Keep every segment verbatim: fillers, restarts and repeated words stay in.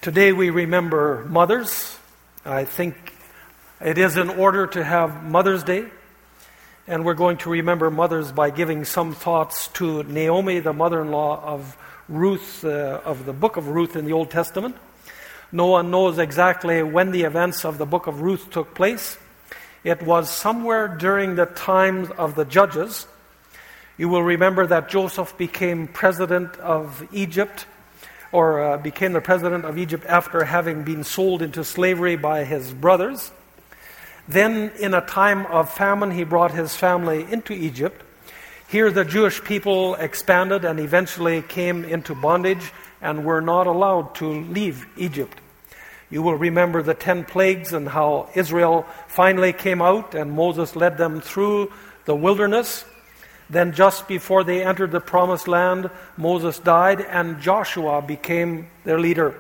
Today we remember mothers. I think it is in order to have Mother's Day. And we're going to remember mothers by giving some thoughts to Naomi, the mother-in-law of Ruth, uh, of the book of Ruth in the Old Testament. No one knows exactly when the events of the book of Ruth took place. It was somewhere during the times of the Judges. You will remember that Joseph became president of Egypt, or uh, became the president of Egypt after having been sold into slavery by his brothers. Then, in a time of famine, he brought his family into Egypt. Here the Jewish people expanded and eventually came into bondage and were not allowed to leave Egypt. You will remember the ten plagues and how Israel finally came out and Moses led them through the wilderness. Then just before they entered the promised land, Moses died and Joshua became their leader.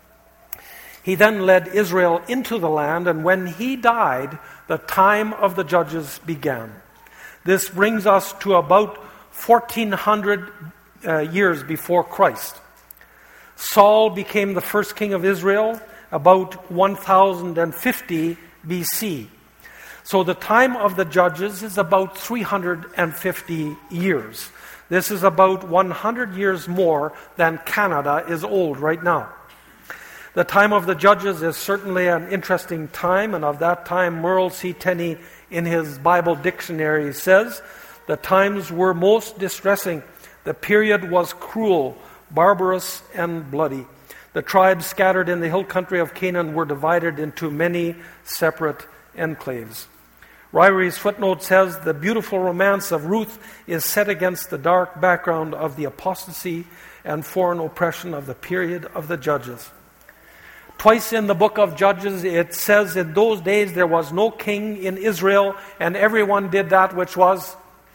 He then led Israel into the land, and when he died, the time of the judges began. This brings us to about fourteen hundred uh, years before Christ. Saul became the first king of Israel about one thousand fifty B C. So the time of the judges is about three hundred fifty years. This is about one hundred years more than Canada is old right now. The time of the judges is certainly an interesting time, and of that time, Merle C. Tenney in his Bible dictionary says, the times were most distressing. The period was cruel, barbarous, and bloody. The tribes scattered in the hill country of Canaan were divided into many separate enclaves. Ryer's footnote says, the beautiful romance of Ruth is set against the dark background of the apostasy and foreign oppression of the period of the Judges. Twice in the book of Judges it says, in those days there was no king in Israel, and everyone did that which was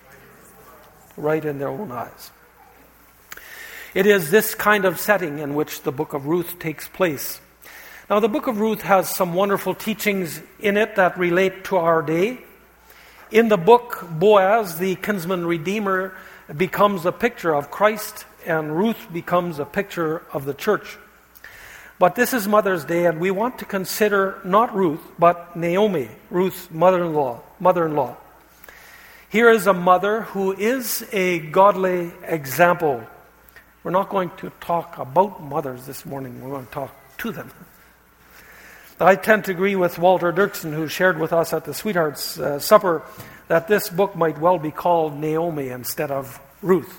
right in their own eyes. It is this kind of setting in which the book of Ruth takes place. Now, the book of Ruth has some wonderful teachings in it that relate to our day. In the book, Boaz, the kinsman redeemer, becomes a picture of Christ, and Ruth becomes a picture of the church. But this is Mother's Day, and we want to consider not Ruth, but Naomi, Ruth's mother-in-law. Mother-in-law. Here is a mother who is a godly example. We're not going to talk about mothers this morning. We're going to talk to them. I tend to agree with Walter Dirksen, who shared with us at the Sweethearts uh, Supper, that this book might well be called Naomi instead of Ruth.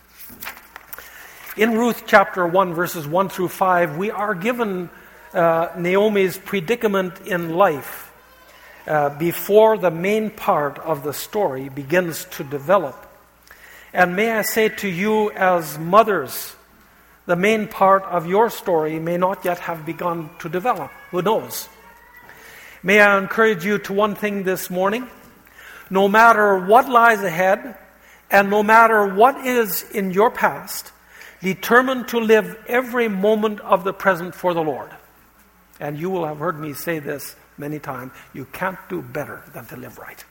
In Ruth chapter one, verses one through five, we are given uh, Naomi's predicament in life uh, before the main part of the story begins to develop. And may I say to you as mothers, the main part of your story may not yet have begun to develop. Who knows? May I encourage you to one thing this morning. No matter what lies ahead, and no matter what is in your past, determine to live every moment of the present for the Lord. And you will have heard me say this many times. You can't do better than to live right.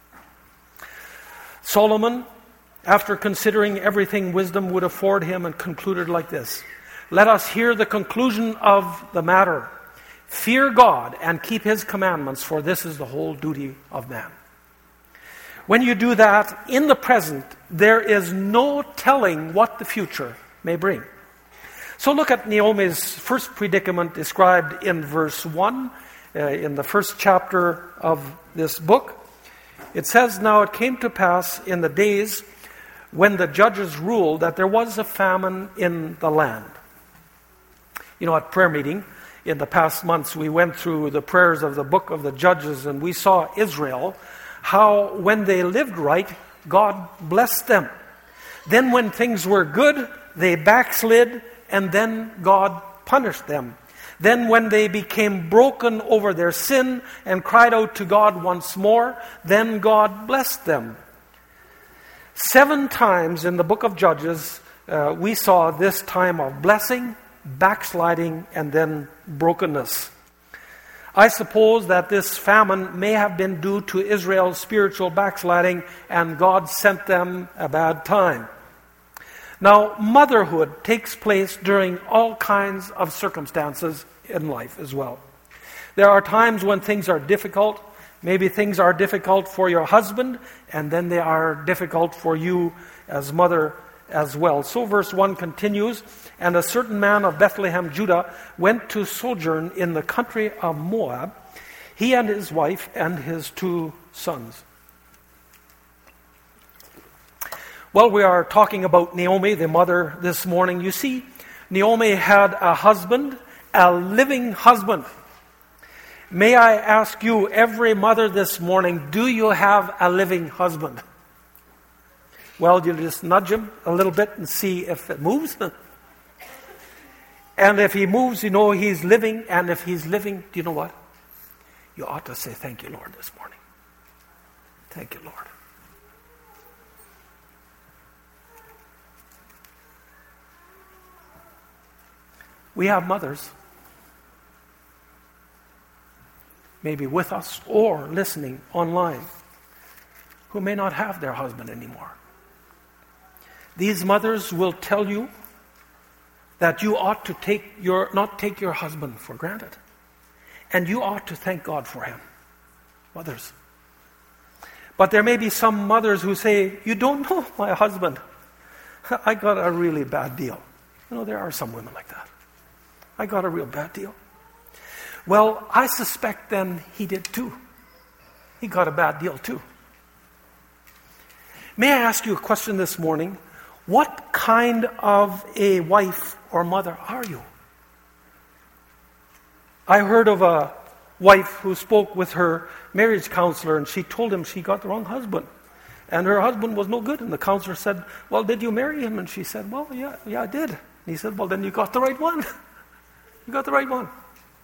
Solomon, after considering everything wisdom would afford him, and concluded like this: let us hear the conclusion of the matter. Fear God and keep His commandments, for this is the whole duty of man. When you do that, in the present, there is no telling what the future may bring. So look at Naomi's first predicament described in verse one, uh, in the first chapter of this book. It says, now it came to pass in the days when the judges ruled that there was a famine in the land. You know, at prayer meeting, in the past months, we went through the prayers of the book of the Judges, and we saw Israel, how when they lived right, God blessed them. Then when things were good, they backslid, and then God punished them. Then when they became broken over their sin and cried out to God once more, then God blessed them. Seven times in the book of Judges, uh, we saw this time of blessing, backsliding, and then brokenness. I suppose that this famine may have been due to Israel's spiritual backsliding, and God sent them a bad time. Now, motherhood takes place during all kinds of circumstances in life as well. There are times when things are difficult. Maybe things are difficult for your husband, and then they are difficult for you as mother as well. So verse one continues, "And a certain man of Bethlehem, Judah, went to sojourn in the country of Moab, he and his wife and his two sons." Well, we are talking about Naomi, the mother, this morning. You see, Naomi had a husband, a living husband. May I ask you, every mother this morning, do you have a living husband? Well, you just nudge him a little bit and see if it moves. And if he moves, you know he's living. And if he's living, do you know what? You ought to say, "Thank you, Lord," this morning. Thank you, Lord. We have mothers, maybe with us or listening online, who may not have their husband anymore. These mothers will tell you that you ought to take your not take your husband for granted. And you ought to thank God for him. Mothers. But there may be some mothers who say, "You don't know my husband. I got a really bad deal." You know, there are some women like that. "I got a real bad deal." Well, I suspect then he did too. He got a bad deal too. May I ask you a question this morning? What kind of a wife or mother are you? I heard of a wife who spoke with her marriage counselor, and she told him she got the wrong husband. And her husband was no good. And the counselor said, "Well, did you marry him?" And she said, "Well, yeah, yeah, I did." And he said, "Well, then you got the right one." You got the right one.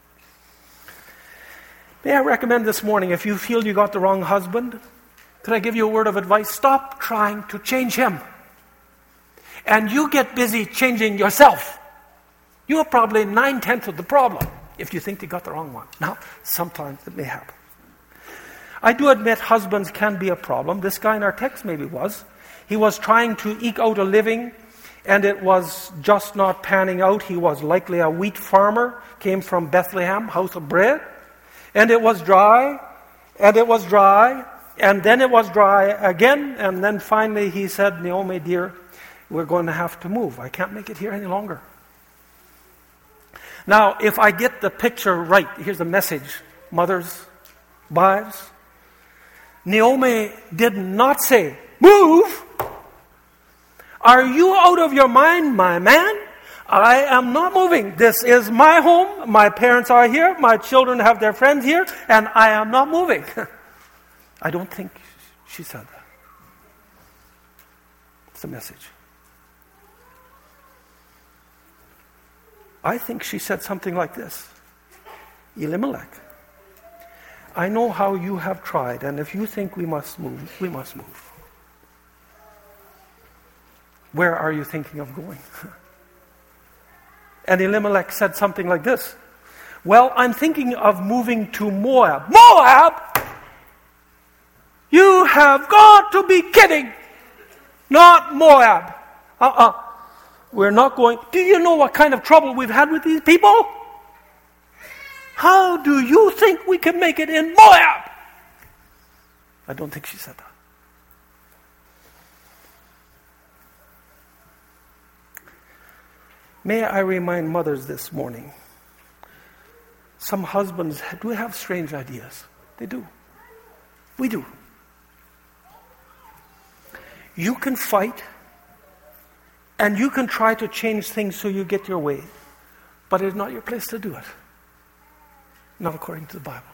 May I recommend this morning, if you feel you got the wrong husband, could I give you a word of advice? Stop trying to change him. And you get busy changing yourself. You are probably nine-tenths of the problem if you think you got the wrong one. Now, sometimes it may happen. I do admit husbands can be a problem. This guy in our text maybe was. He was trying to eke out a living, and it was just not panning out. He was likely a wheat farmer, came from Bethlehem, house of bread. And it was dry, and it was dry, and then it was dry again. And then finally he said, "Naomi, dear, we're going to have to move. I can't make it here any longer." Now, if I get the picture right, here's a message, mothers, wives. Naomi did not say, "Move! Are you out of your mind, my man? I am not moving. This is my home. My parents are here. My children have their friends here, and I am not moving." I don't think she said that. It's a message. I think she said something like this. "Elimelech, I know how you have tried, and if you think we must move, we must move. Where are you thinking of going?" And Elimelech said something like this. "Well, I'm thinking of moving to Moab." "Moab? You have got to be kidding. Not Moab. Uh-uh. We're not going. Do you know what kind of trouble we've had with these people? How do you think we can make it in Moab?" I don't think she said that. May I remind mothers this morning, some husbands do have strange ideas. They do. We do. You can fight, and you can try to change things so you get your way, but it's not your place to do it. Not according to the Bible.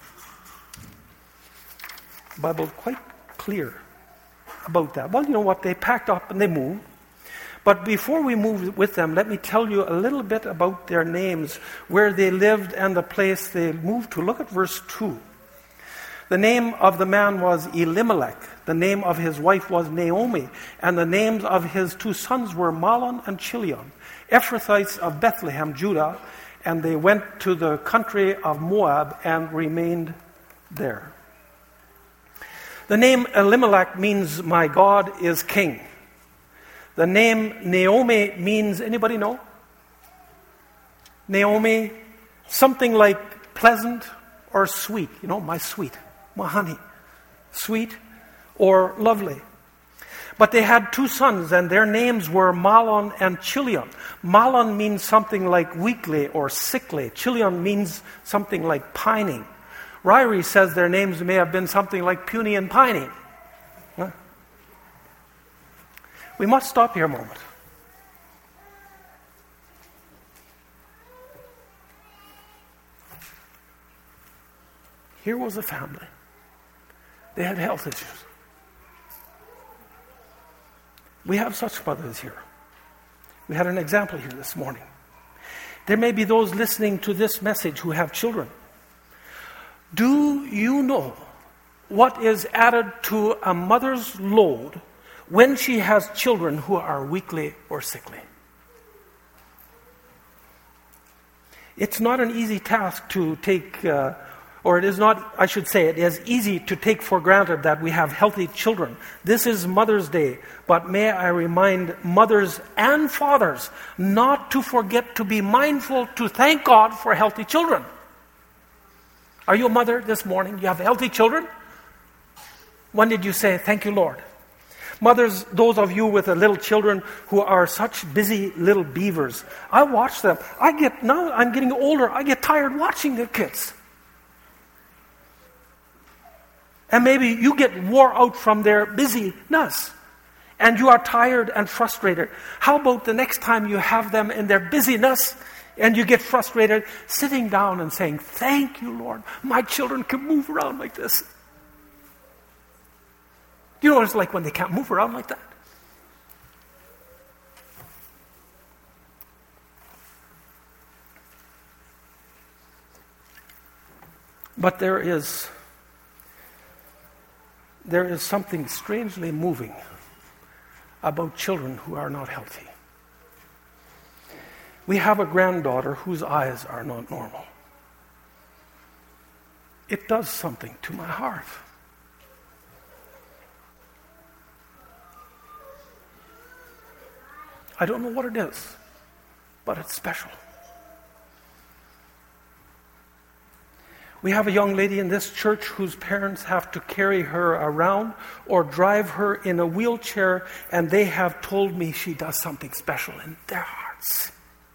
The Bible is quite clear about that. Well, you know what? They packed up and they moved. But before we move with them, let me tell you a little bit about their names, where they lived and the place they moved to. Look at verse two. The name of the man was Elimelech. The name of his wife was Naomi. And the names of his two sons were Mahlon and Chilion, Ephrathites of Bethlehem, Judah. And they went to the country of Moab and remained there. The name Elimelech means "my God is king." The name Naomi means, anybody know? Naomi, something like pleasant or sweet. You know, my sweet, my honey. Sweet or lovely. But they had two sons, and their names were Mahlon and Chilion. Mahlon means something like weakly or sickly. Chilion means something like pining. Ryrie says their names may have been something like puny and pining. Huh? We must stop here a moment. Here was a family. They had health issues. We have such mothers here. We had an example here this morning. There may be those listening to this message who have children. Do you know what is added to a mother's load when she has children who are weakly or sickly? It's not an easy task to take, uh, or it is not, I should say, it is easy to take for granted that we have healthy children. This is Mother's Day, but may I remind mothers and fathers not to forget to be mindful to thank God for healthy children. Are you a mother this morning? You have healthy children? When did you say, thank you, Lord? Mothers, those of you with the little children who are such busy little beavers, I watch them. I get, now I'm getting older, I get tired watching the kids. And maybe you get wore out from their busyness. And you are tired and frustrated. How about the next time you have them in their busyness and you get frustrated, sitting down and saying, thank you, Lord, my children can move around like this. Do you know what it's like when they can't move around like that? But there is, there is something strangely moving about children who are not healthy. We have a granddaughter whose eyes are not normal. It does something to my heart. I don't know what it is, but it's special. We have a young lady in this church whose parents have to carry her around or drive her in a wheelchair, and they have told me she does something special in their hearts.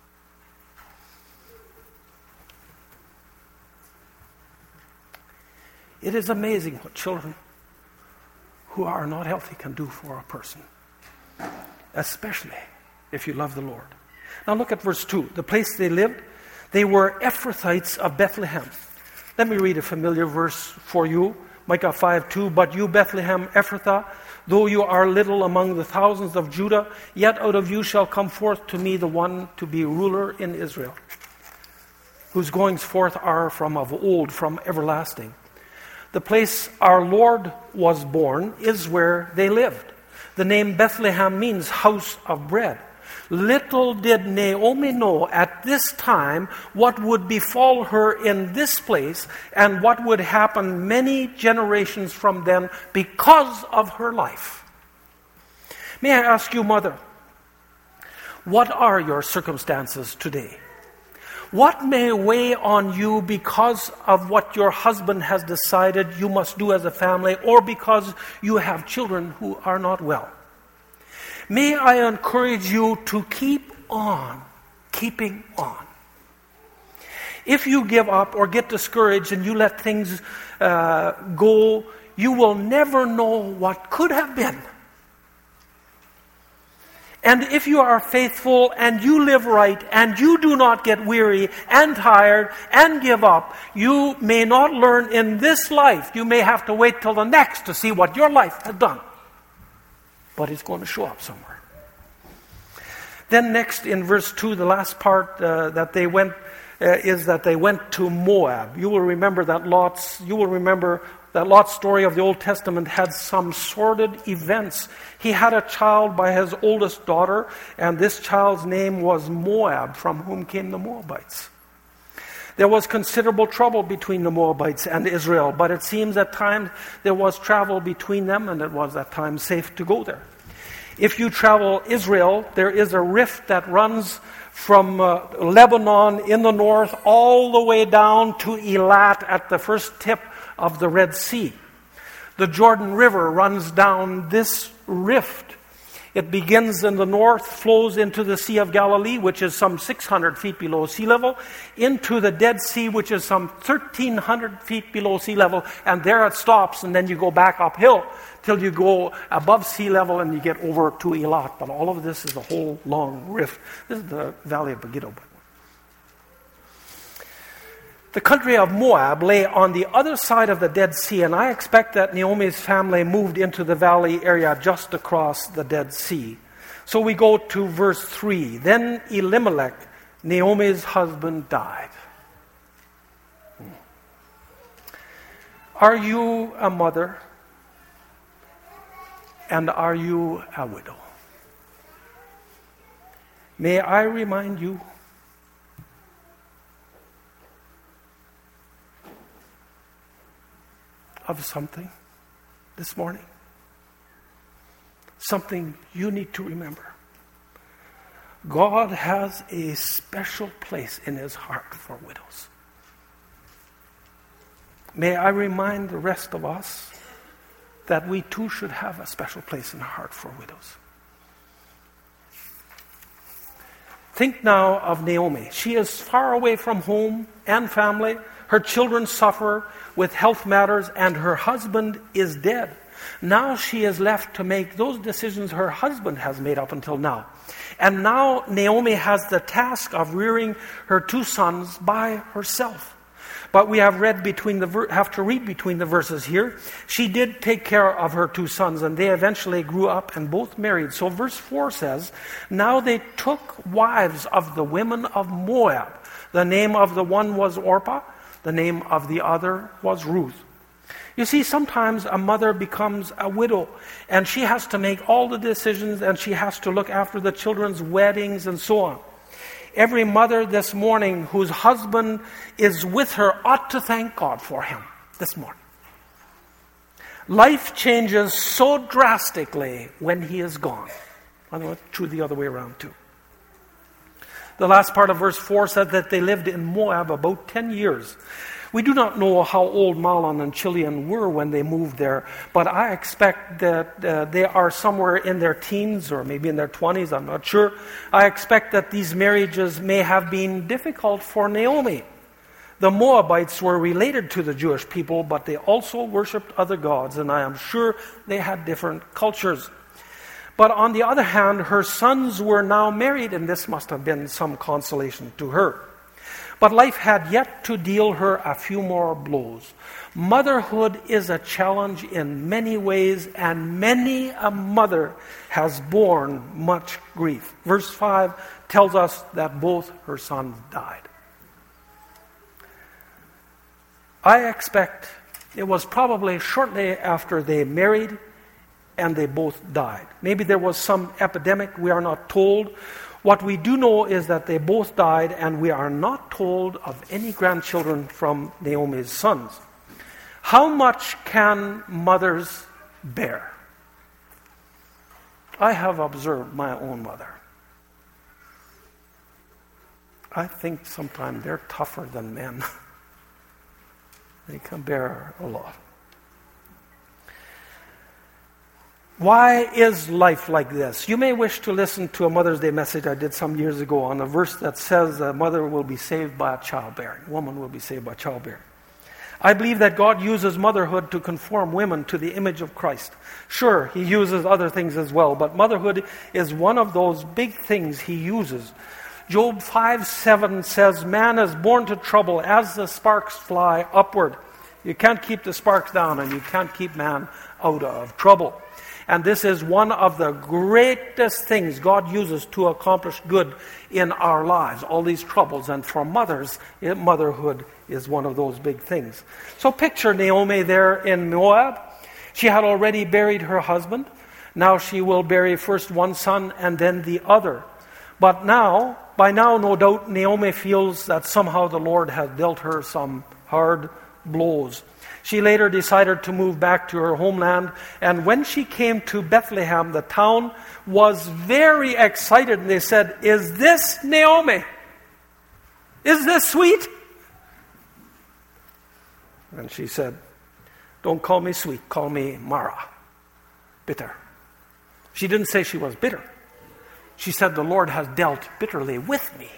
It is amazing what children who are not healthy can do for a person, especially if you love the Lord. Now look at verse two. The place they lived, they were Ephrathites of Bethlehem. Let me read a familiar verse for you. Micah five two. But you, Bethlehem Ephrathah, though you are little among the thousands of Judah, yet out of you shall come forth to me the one to be ruler in Israel, whose goings forth are from of old, from everlasting. The place our Lord was born is where they lived. The name Bethlehem means house of bread. Little did Naomi know at this time what would befall her in this place and what would happen many generations from then because of her life. May I ask you, mother, what are your circumstances today? What may weigh on you because of what your husband has decided you must do as a family, or because you have children who are not well? May I encourage you to keep on keeping on. If you give up or get discouraged and you let things uh, go, you will never know what could have been. And if you are faithful and you live right and you do not get weary and tired and give up, you may not learn in this life. You may have to wait till the next to see what your life has done. But it's going to show up somewhere. Then next in verse two, the last part uh, that they went uh, is that they went to Moab. You will remember that Lot's. You will remember that Lot's story of the Old Testament had some sordid events. He had a child by his oldest daughter, and this child's name was Moab, from whom came the Moabites. There was considerable trouble between the Moabites and Israel, but it seems at times there was travel between them, and it was at times safe to go there. If you travel Israel, there is a rift that runs from uh, Lebanon in the north all the way down to Eilat at the first tip of the Red Sea. The Jordan River runs down this rift. It begins in the north, flows into the Sea of Galilee, which is some six hundred feet below sea level, into the Dead Sea, which is some thirteen hundred feet below sea level, and there it stops, and then you go back uphill till you go above sea level and you get over to Eilat. But all of this is a whole long rift. This is the Valley of Megiddo. The country of Moab lay on the other side of the Dead Sea, and I expect that Naomi's family moved into the valley area just across the Dead Sea. So we go to verse three. Then Elimelech, Naomi's husband, died. Are you a mother? And are you a widow? May I remind you of something this morning? Something you need to remember. God has a special place in His heart for widows. May I remind the rest of us that we too should have a special place in our heart for widows. Think now of Naomi. She is far away from home and family. Her children suffer with health matters, and her husband is dead. Now she is left to make those decisions her husband has made up until now. And now Naomi has the task of rearing her two sons by herself. But we have read between the ver- have to read between the verses here. She did take care of her two sons, and they eventually grew up and both married. So verse four says, now they took wives of the women of Moab. The name of the one was Orpah. The name of the other was Ruth. You see, sometimes a mother becomes a widow, and she has to make all the decisions, and she has to look after the children's weddings and so on. Every mother this morning whose husband is with her ought to thank God for him this morning. Life changes so drastically when he is gone. I know it's true the other way around too. The last part of verse four said that they lived in Moab about ten years. We do not know how old Mahlon and Chilion were when they moved there, but I expect that uh, they are somewhere in their teens or maybe in their twenties, I'm not sure. I expect that these marriages may have been difficult for Naomi. The Moabites were related to the Jewish people, but they also worshipped other gods, and I am sure they had different cultures. But on the other hand, her sons were now married, and this must have been some consolation to her. But life had yet to deal her a few more blows. Motherhood is a challenge in many ways, and many a mother has borne much grief. Verse five tells us that both her sons died. I expect it was probably shortly after they married and they both died. Maybe there was some epidemic, we are not told. What we do know is that they both died, and we are not told of any grandchildren from Naomi's sons. How much can mothers bear? I have observed my own mother. I think sometimes they're tougher than men. They can bear a lot. Why is life like this? You may wish to listen to a Mother's Day message I did some years ago on a verse that says a mother will be saved by a childbearing. A woman will be saved by childbearing. I believe that God uses motherhood to conform women to the image of Christ. Sure, He uses other things as well, but motherhood is one of those big things He uses. Job five seven says, man is born to trouble as the sparks fly upward. You can't keep the sparks down, and you can't keep man out of trouble. And this is one of the greatest things God uses to accomplish good in our lives, all these troubles. And for mothers, motherhood is one of those big things. So picture Naomi there in Moab. She had already buried her husband. Now she will bury first one son and then the other. But now, by now, no doubt, Naomi feels that somehow the Lord has dealt her some hard blows. She later decided to move back to her homeland, and when she came to Bethlehem, the town was very excited, and they said, "Is this Naomi? Is this sweet?" And she said, "Don't call me sweet, call me Mara, bitter." She didn't say she was bitter. She said, "The Lord has dealt bitterly with me."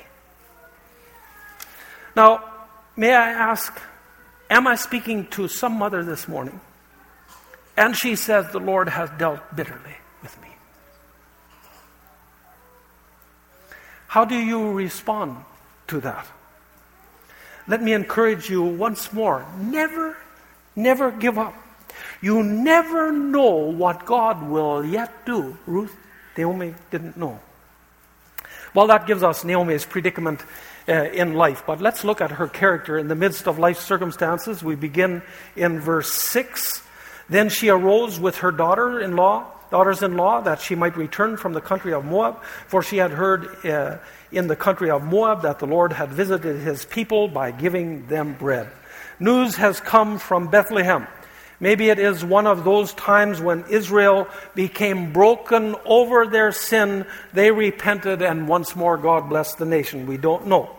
Now, may I ask, am I speaking to some mother this morning? And she says, "The Lord has dealt bitterly with me." How do you respond to that? Let me encourage you once more. Never, never give up. You never know what God will yet do. Ruth, Naomi didn't know. Well, that gives us Naomi's predicament uh, in life. But let's look at her character in the midst of life's circumstances. We begin in verse six. Then she arose with her daughter-in-law, daughters-in-law, that she might return from the country of Moab, for she had heard uh, in the country of Moab that the Lord had visited his people by giving them bread. News has come from Bethlehem. Maybe it is one of those times when Israel became broken over their sin. They repented, and once more God blessed the nation. We don't know.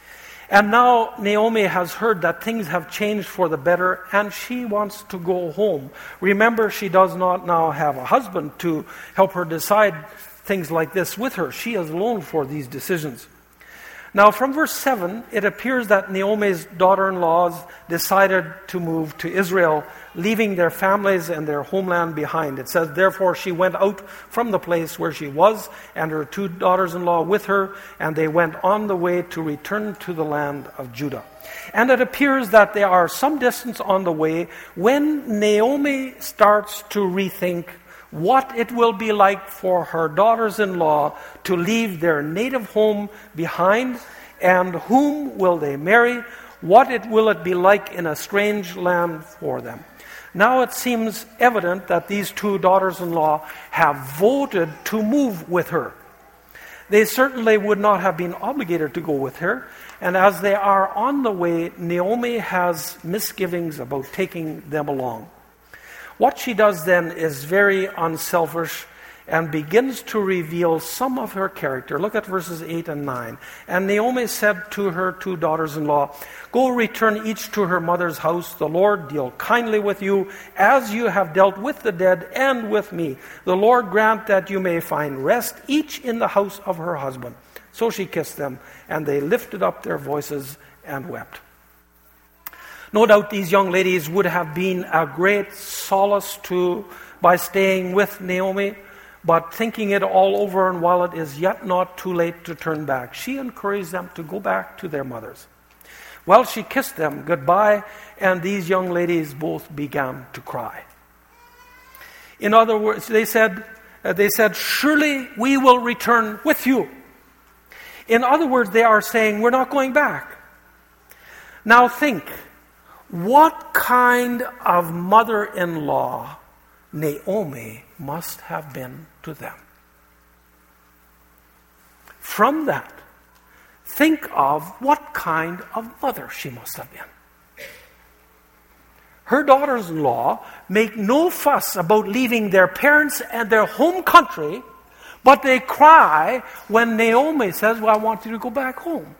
And now Naomi has heard that things have changed for the better, and she wants to go home. Remember, she does not now have a husband to help her decide things like this with her. She is alone for these decisions. Now, from verse seven, it appears that Naomi's daughter-in-laws decided to move to Israel, leaving their families and their homeland behind. It says, "Therefore she went out from the place where she was, and her two daughters-in-law with her, and they went on the way to return to the land of Judah." And it appears that they are some distance on the way when Naomi starts to rethink what it will be like for her daughters-in-law to leave their native home behind, and whom will they marry? What it will it be like in a strange land for them? Now it seems evident that these two daughters-in-law have voted to move with her. They certainly would not have been obligated to go with her, and as they are on the way, Naomi has misgivings about taking them along. What she does then is very unselfish and begins to reveal some of her character. Look at verses eight and nine. "And Naomi said to her two daughters-in-law, 'Go return each to her mother's house. The Lord deal kindly with you, as you have dealt with the dead and with me. The Lord grant that you may find rest, each in the house of her husband.' So she kissed them, and they lifted up their voices and wept." No doubt these young ladies would have been a great solace to by staying with Naomi, but thinking it all over, and while it is yet not too late to turn back, she encouraged them to go back to their mothers. Well, she kissed them goodbye, and these young ladies both began to cry. In other words, they said, uh, they said, "Surely we will return with you." In other words, they are saying, we're not going back. Now think, what kind of mother-in-law Naomi must have been to them? From that, think of what kind of mother she must have been. Her daughters-in-law make no fuss about leaving their parents and their home country, but they cry when Naomi says, "Well, I want you to go back home."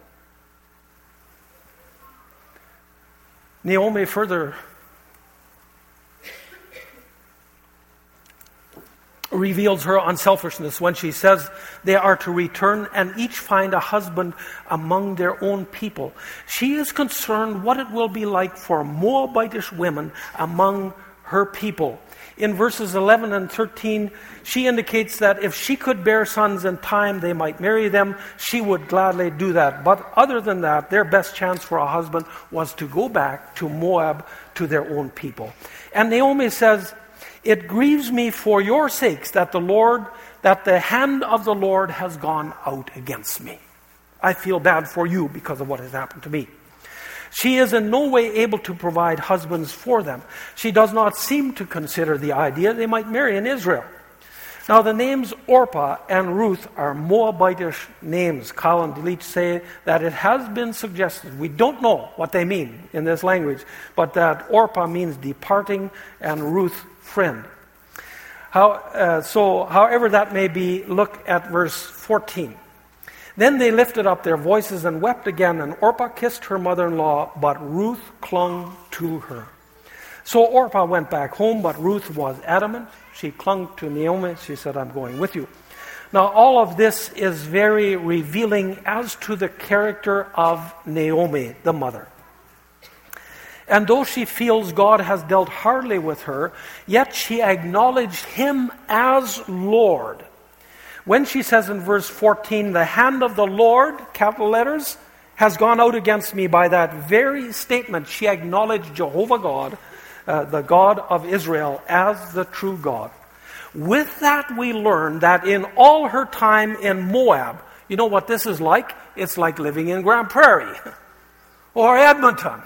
Naomi further reveals her unselfishness when she says they are to return and each find a husband among their own people. She is concerned what it will be like for Moabitish women among her people. In verses eleven and thirteen, she indicates that if she could bear sons in time, they might marry them. She would gladly do that. But other than that, their best chance for a husband was to go back to Moab, to their own people. And Naomi says, "It grieves me for your sakes that the Lord, that the hand of the Lord has gone out against me. I feel bad for you because of what has happened to me." She is in no way able to provide husbands for them. She does not seem to consider the idea they might marry in Israel. Now, the names Orpah and Ruth are Moabitish names. Colin DeLeach say that it has been suggested, we don't know what they mean in this language, but that Orpah means departing and Ruth, friend. How, uh, so, however that may be, look at verse fourteen. Then they lifted up their voices and wept again, and Orpah kissed her mother-in-law, but Ruth clung to her. So Orpah went back home, but Ruth was adamant. She clung to Naomi. She said, I'm going with you. Now, all of this is very revealing as to the character of Naomi, the mother. And though she feels God has dealt hardly with her, yet she acknowledged him as Lord. When she says in verse fourteen, the hand of the Lord, capital letters, has gone out against me, by that very statement, she acknowledged Jehovah God, uh, the God of Israel, as the true God. With that, we learn that in all her time in Moab, you know what this is like? It's like living in Grand Prairie or Edmonton.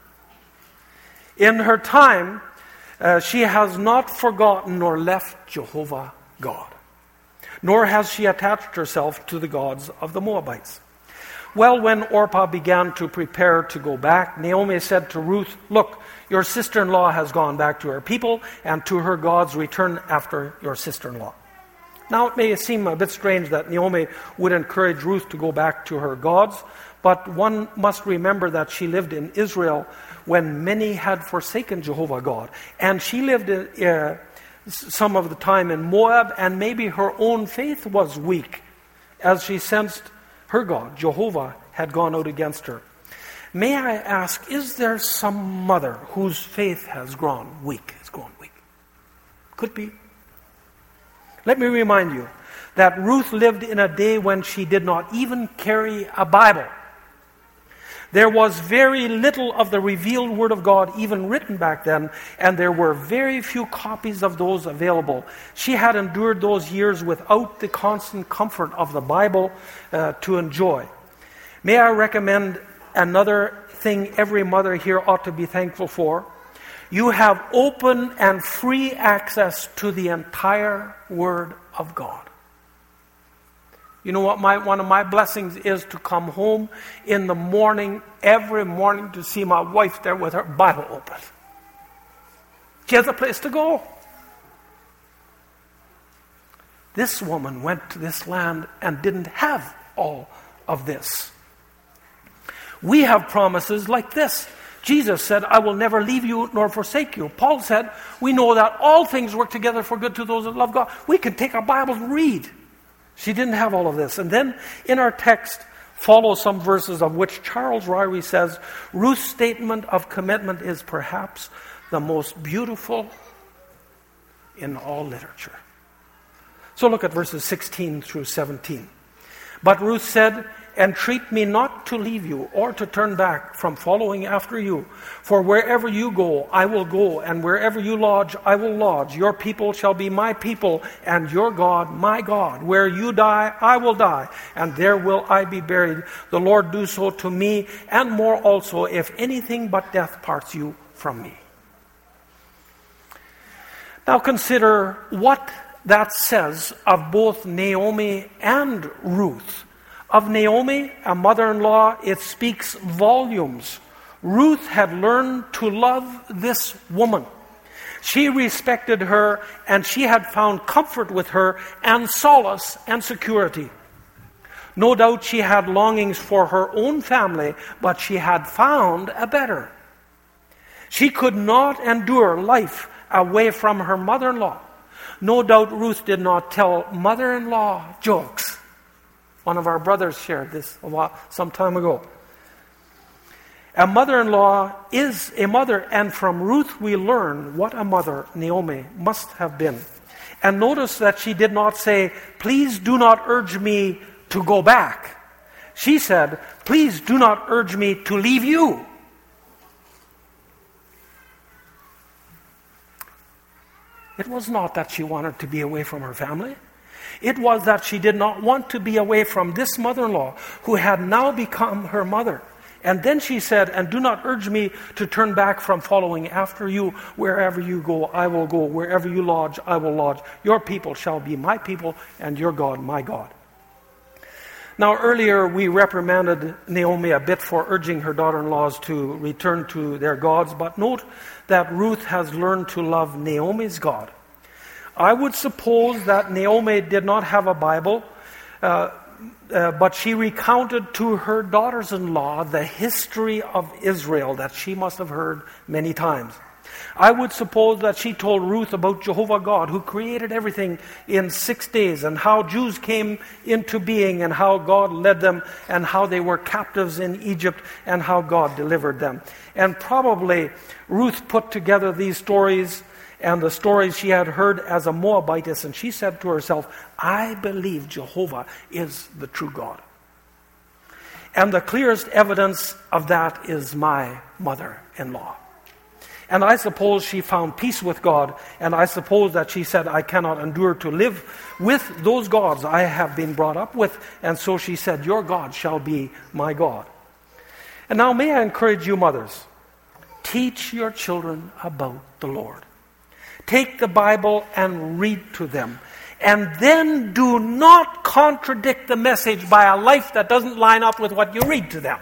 In her time, uh, she has not forgotten nor left Jehovah God, nor has she attached herself to the gods of the Moabites. Well, when Orpah began to prepare to go back, Naomi said to Ruth, look, your sister-in-law has gone back to her people and to her gods. Return after your sister-in-law. Now, it may seem a bit strange that Naomi would encourage Ruth to go back to her gods, but one must remember that she lived in Israel when many had forsaken Jehovah God. And she lived in, uh, some of the time in Moab, and maybe her own faith was weak as she sensed her God, Jehovah, had gone out against her. May I ask, is there some mother whose faith has grown weak? Has grown weak? Could be. Let me remind you that Ruth lived in a day when she did not even carry a Bible. There was very little of the revealed Word of God even written back then, and there were very few copies of those available. She had endured those years without the constant comfort of the Bible uh, to enjoy. May I recommend another thing every mother here ought to be thankful for? You have open and free access to the entire Word of God. You know what my, one of my blessings is? To come home in the morning, every morning, to see my wife there with her Bible open. She has a place to go. This woman went to this land and didn't have all of this. We have promises like this. Jesus said, I will never leave you nor forsake you. Paul said, we know that all things work together for good to those that love God. We can take our Bibles and read. She didn't have all of this. And then in our text follow some verses of which Charles Ryrie says, Ruth's statement of commitment is perhaps the most beautiful in all literature. So look at verses sixteen through seventeen. But Ruth said, entreat me not to leave you or to turn back from following after you. For wherever you go, I will go, and wherever you lodge, I will lodge. Your people shall be my people, and your God my God. Where you die, I will die, and there will I be buried. The Lord do so to me, and more also, if anything but death parts you from me. Now consider what that says of both Naomi and Ruth. Of Naomi, a mother-in-law, it speaks volumes. Ruth had learned to love this woman. She respected her, and she had found comfort with her and solace and security. No doubt she had longings for her own family, but she had found a better. She could not endure life away from her mother-in-law. No doubt Ruth did not tell mother-in-law jokes. One of our brothers shared this a while, some time ago. A mother-in-law is a mother, and from Ruth we learn what a mother Naomi must have been. And notice that she did not say, please do not urge me to go back. She said, please do not urge me to leave you. It was not that she wanted to be away from her family. It was that she did not want to be away from this mother-in-law who had now become her mother. And then she said, and do not urge me to turn back from following after you. Wherever you go, I will go. Wherever you lodge, I will lodge. Your people shall be my people, and your God, my God. Now, earlier we reprimanded Naomi a bit for urging her daughter-in-laws to return to their gods. But note that Ruth has learned to love Naomi's God. I would suppose that Naomi did not have a Bible, uh, Uh, but she recounted to her daughters-in-law the history of Israel that she must have heard many times. I would suppose that she told Ruth about Jehovah God, who created everything in six days, and how Jews came into being, and how God led them, and how they were captives in Egypt, and how God delivered them. And probably Ruth put together these stories and the stories she had heard as a Moabitess, and she said to herself, I believe Jehovah is the true God. And the clearest evidence of that is my mother-in-law. And I suppose she found peace with God, and I suppose that she said, I cannot endure to live with those gods I have been brought up with, and so she said, your God shall be my God. And now may I encourage you mothers, teach your children about the Lord. Take the Bible and read to them. And then do not contradict the message by a life that doesn't line up with what you read to them.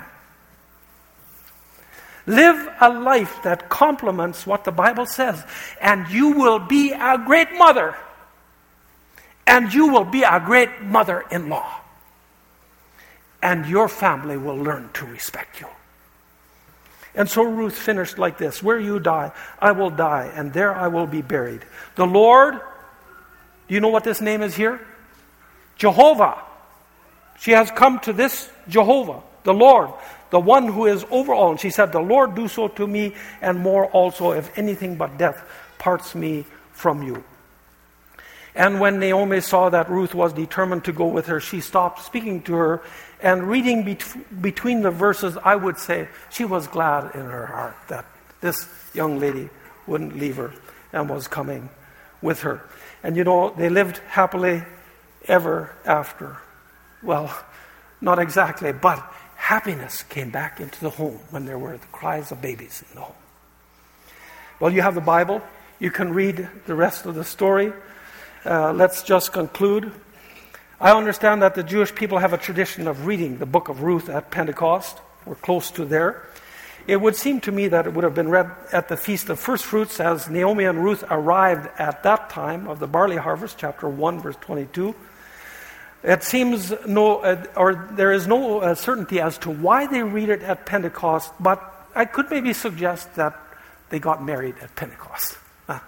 Live a life that complements what the Bible says, and you will be a great mother. And you will be a great mother-in-law. And your family will learn to respect you. And so Ruth finished like this, where you die, I will die, and there I will be buried. The Lord, do you know what this name is here? Jehovah. She has come to this Jehovah, the Lord, the one who is over all. And she said, the Lord do so to me, and more also, if anything but death parts me from you. And when Naomi saw that Ruth was determined to go with her, she stopped speaking to her. And reading bet- between the verses, I would say she was glad in her heart that this young lady wouldn't leave her and was coming with her. And you know, they lived happily ever after. Well, not exactly, but happiness came back into the home when there were the cries of babies in the home. Well, you have the Bible. You can read the rest of the story. Uh, let's just conclude. I understand that the Jewish people have a tradition of reading the book of Ruth at Pentecost. We're close to there. It would seem to me that it would have been read at the Feast of First Fruits as Naomi and Ruth arrived at that time of the barley harvest, chapter one, verse twenty-two. It seems no, uh, or there is no uh, certainty as to why they read it at Pentecost, but I could maybe suggest that they got married at Pentecost. Huh.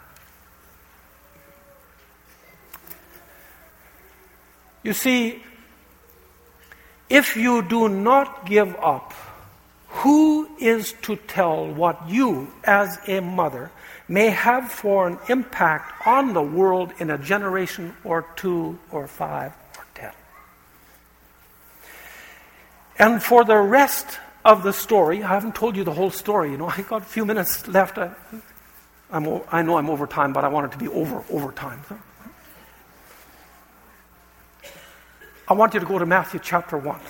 You see, if you do not give up, who is to tell what you, as a mother, may have for an impact on the world in a generation or two or five or ten? And for the rest of the story, I haven't told you the whole story. You know, I got a few minutes left. I, I'm, I know I'm over time, but I want it to be over over time. I want you to go to Matthew chapter one.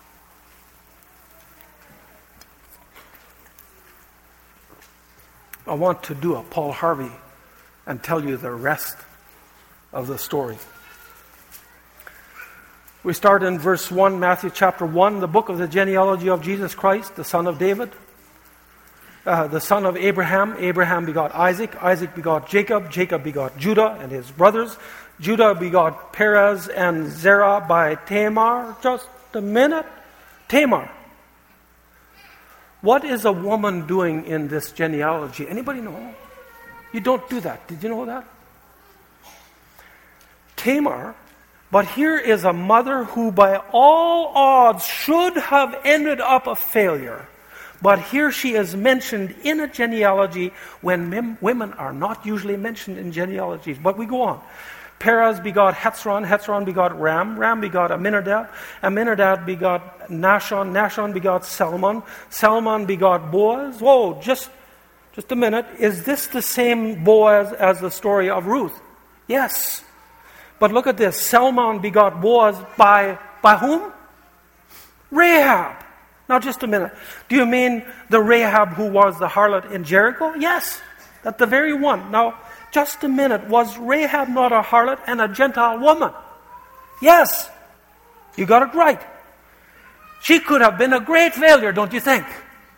I want to do a Paul Harvey and tell you the rest of the story. We start in verse one, Matthew chapter one, the book of the genealogy of Jesus Christ, the son of David, uh, the son of Abraham. Abraham begot Isaac. Isaac begot Jacob. Jacob begot Judah and his brothers. Judah begot Perez and Zerah by Tamar. Just a minute. Tamar. What is a woman doing in this genealogy? Anybody know? You don't do that. Did you know that? Tamar. But here is a mother who by all odds should have ended up a failure. But here she is mentioned in a genealogy when mem- women are not usually mentioned in genealogies. But we go on. Perez begot Hezron, Hezron begot Ram, Ram begot Aminadab, Aminadab begot Nashon, Nashon begot Salmon, Salmon begot Boaz. Whoa, just, just a minute. Is this the same Boaz as the story of Ruth? Yes. But look at this. Salmon begot Boaz by, by whom? Rahab. Now, just a minute. Do you mean the Rahab who was the harlot in Jericho? Yes, that's the very one. Now, just a minute. Was Rahab not a harlot and a Gentile woman? Yes. You got it right. She could have been a great failure, don't you think?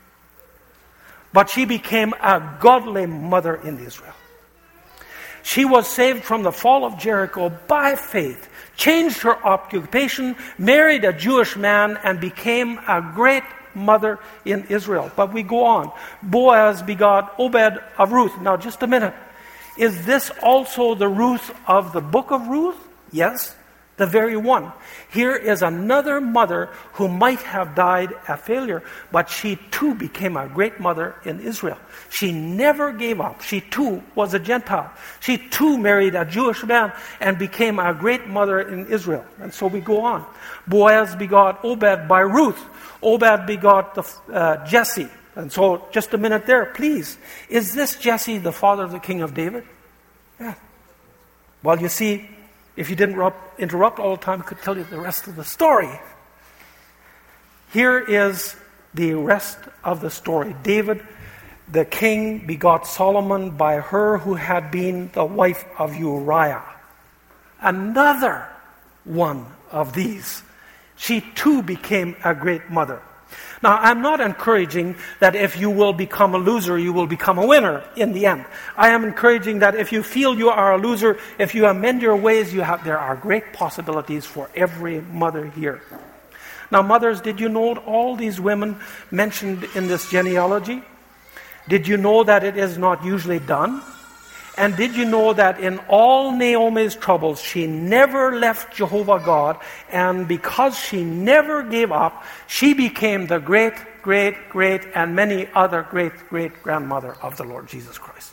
But she became a godly mother in Israel. She was saved from the fall of Jericho by faith, changed her occupation, married a Jewish man, and became a great mother in Israel. But we go on. Boaz begot Obed of Ruth. Now, just a minute. Is this also the Ruth of the book of Ruth? Yes, the very one. Here is another mother who might have died a failure, but she too became a great mother in Israel. She never gave up. She too was a Gentile. She too married a Jewish man and became a great mother in Israel. And so we go on. Boaz begot Obed by Ruth. Obed begot the, uh, Jesse. And so, just a minute there, please. Is this Jesse the father of the king of David? Yeah. Well, you see, if you didn't interrupt all the time, I could tell you the rest of the story. Here is the rest of the story. David, the king, begot Solomon by her who had been the wife of Uriah. Another one of these. She too became a great mother. Now, I'm not encouraging that if you will become a loser, you will become a winner in the end. I am encouraging that if you feel you are a loser, if you amend your ways, you have, there are great possibilities for every mother here. Now, mothers, did you know all these women mentioned in this genealogy? Did you know that it is not usually done? And did you know that in all Naomi's troubles, she never left Jehovah God, and because she never gave up, she became the great, great, great, and many other great, great grandmother of the Lord Jesus Christ.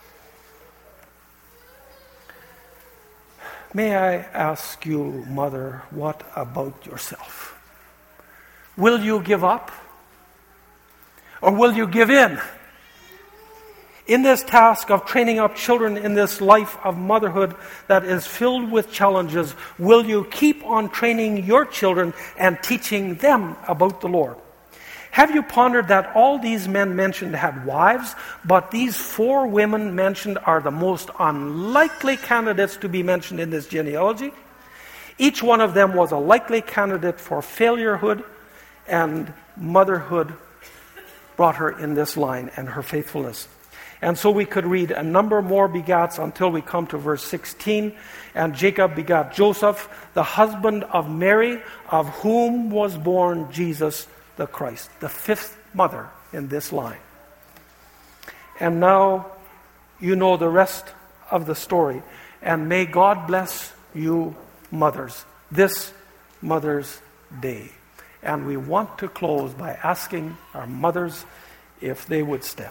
May I ask you, mother, what about yourself? Will you give up? Or will you give in? In this task of training up children in this life of motherhood that is filled with challenges, will you keep on training your children and teaching them about the Lord? Have you pondered that all these men mentioned had wives, but these four women mentioned are the most unlikely candidates to be mentioned in this genealogy? Each one of them was a likely candidate for failurehood, and motherhood brought her in this line and her faithfulness. And so we could read a number more begats until we come to verse sixteen. And Jacob begot Joseph, the husband of Mary, of whom was born Jesus the Christ, the fifth mother in this line. And now you know the rest of the story. And may God bless you, mothers, this Mother's Day. And we want to close by asking our mothers if they would stand.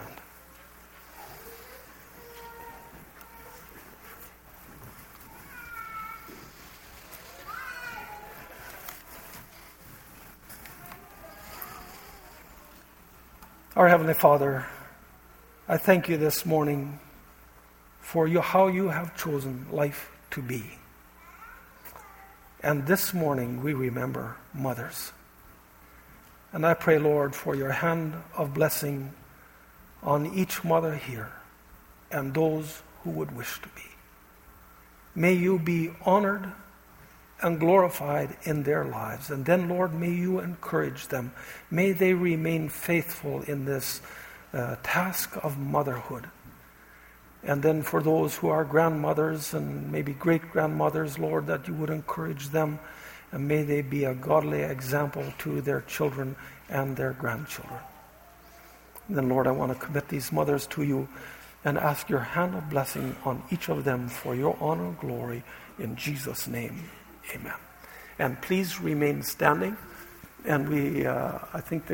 Our Heavenly Father, I thank you this morning for you, how you have chosen life to be. And this morning we remember mothers. And I pray, Lord, for your hand of blessing on each mother here and those who would wish to be. May you be honored and glorified in their lives. And then, Lord, may you encourage them. May they remain faithful in this uh, task of motherhood. And then for those who are grandmothers and maybe great-grandmothers, Lord, that you would encourage them. And may they be a godly example to their children and their grandchildren. And then, Lord, I want to commit these mothers to you and ask your hand of blessing on each of them for your honor and glory. In Jesus' name. Amen. And please remain standing. And we, uh, I think the